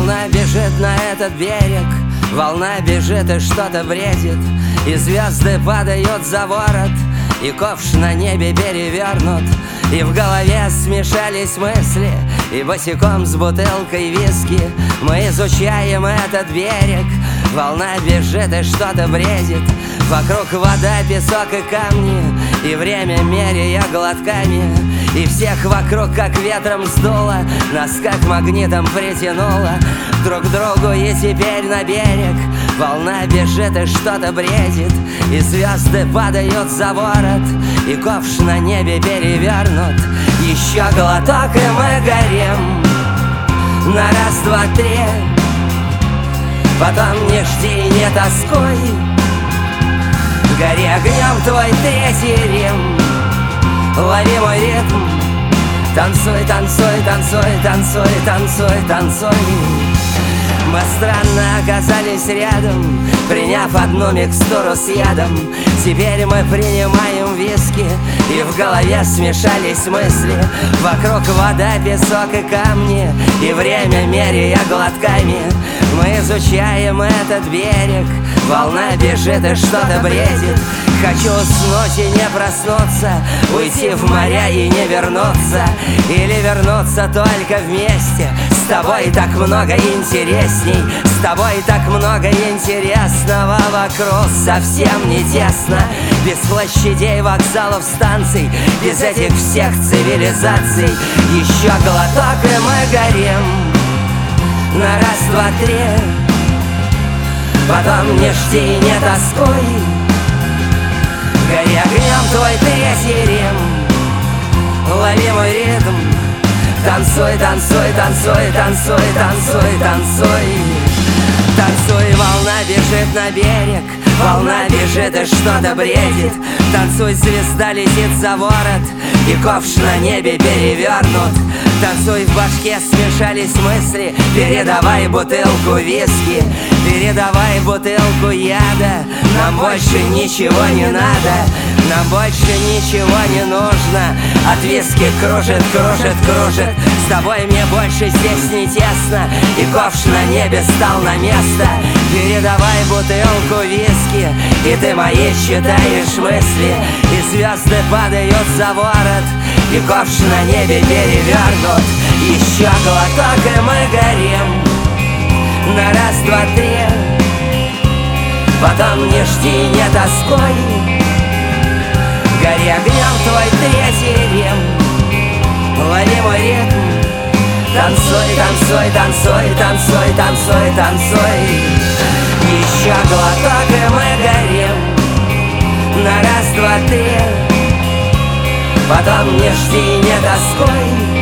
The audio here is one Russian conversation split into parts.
Волна бежит на этот берег, волна бежит и что-то бредит, и звезды падают за ворот, и ковш на небе перевернут, и в голове смешались мысли, и босиком с бутылкой виски мы изучаем этот берег. Волна бежит и что-то бредит, вокруг вода, песок и камни, и время меряя глотками, и всех вокруг как ветром сдуло, нас как магнитом притянуло друг к другу, и теперь на берег волна бежит и что-то бредит, и звезды падают за ворот, и ковш на небе перевернут. Еще глоток, и мы горим на раз, два, три. Потом не жди, не тоскуй, гори огнем твой третий Рим. Лови мой ритм, танцуй, танцуй, танцуй, танцуй, танцуй, танцуй. Мы странно оказались рядом, приняв одну микстуру с ядом. Теперь мы принимаем виски, и в голове смешались мысли. Вокруг вода, песок и камни, и время меряя глотками мы изучаем этот берег. Волна бежит и что-то бредит. Хочу уснуть и не проснуться, уйти в моря и не вернуться, или вернуться только вместе. С тобой так много интересней, с тобой так много интересного. Вокруг совсем не тесно, без площадей, вокзалов, станций, без этих всех цивилизаций. Еще глоток, и мы горим на раз, два, три. Потом не жди, не тоскуй, гори огнем твой третий Рим. Лови мой ритм, танцуй, танцуй, танцуй, танцуй, танцуй, танцуй. Танцуй, волна бежит на берег, волна бежит и что-то бредит. Танцуй, звезда летит за ворот, и ковш на небе перевернут. Танцуй, в башке смешались мысли, передавай бутылку виски, передавай бутылку яда. Нам больше ничего не надо, нам больше ничего не нужно. От виски кружит, кружит, кружит. С тобой мне больше здесь не тесно, и ковш на небе стал на место. Передавай бутылку виски, и ты мои читаешь мысли, и звезды падают за ворот, и ковш на небе перевернут. Еще глоток, и мы горим на раз, два, три. Потом не жди, не тоскуй, гори огнем твой третий Рим. Лови мой ритм, танцуй, танцуй, танцуй, танцуй, танцуй, танцуй. Еще глоток, и мы горим на раз, два, три. Потом не жди, не тоскуй,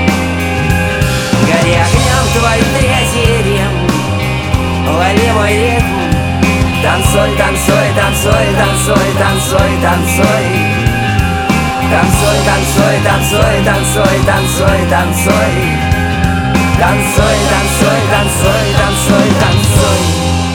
гори огнем твой третий Рим. Лови мой ритм, танцуй, танцуй, танцуй, танцуй, танцуй, танцуй. Танцуй, танцуй, танцуй, танцуй, танцуй, танцуй. Танцуй, танцуй, танцуй, танцуй, танцуй.